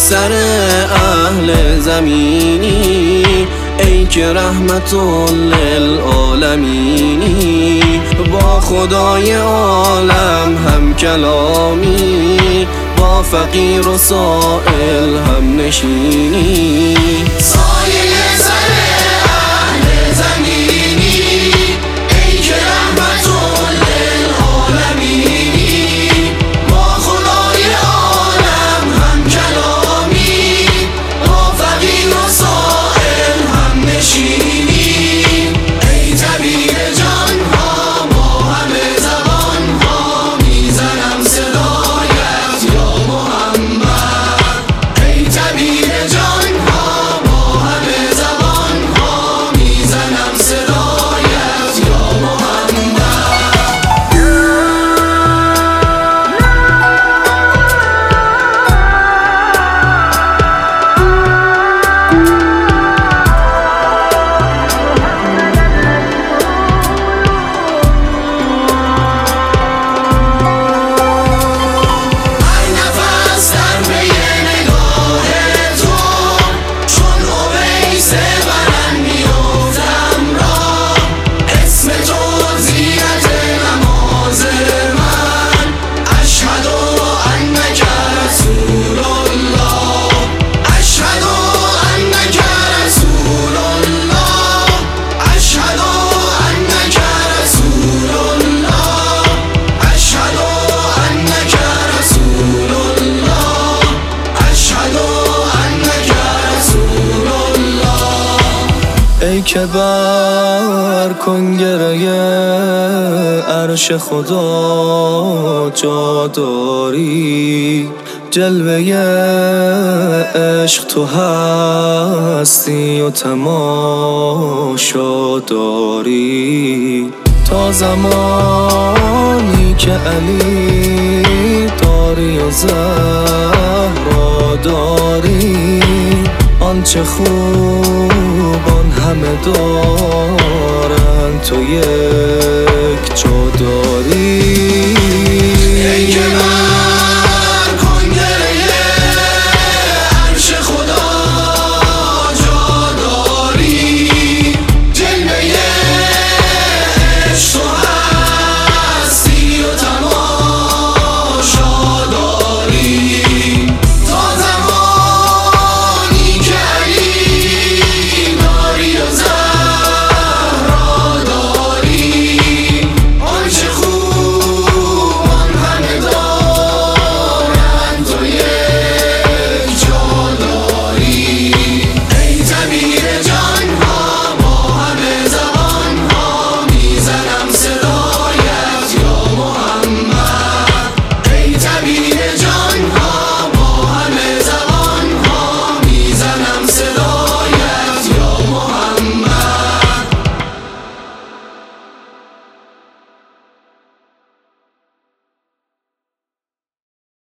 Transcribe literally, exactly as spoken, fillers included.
سر اهل زمینی، ای که رحمت للعالمینی. با خدای عالم هم کلامی، با فقیر و سائل هم نشینی. سایه سر اهل زمینی، ای که رحمت للعالمینی. با خدای عالم هم کلامی، با فقیر و سائل هم نشینی. ای طبیب جان ها، با همه زبان ها میزنم صدایت یا محمد. ای طبیب جان ها، با همه زبان ها میزنم صدایت یا محمد. ای که بر کنگره عرش خدا جا داری، جلوه عشق تو هستی و تماشا داری. تا زمانی که علی داری و زهرا داری، آنچه خوبان همه دارن تو یک جا داری. ای که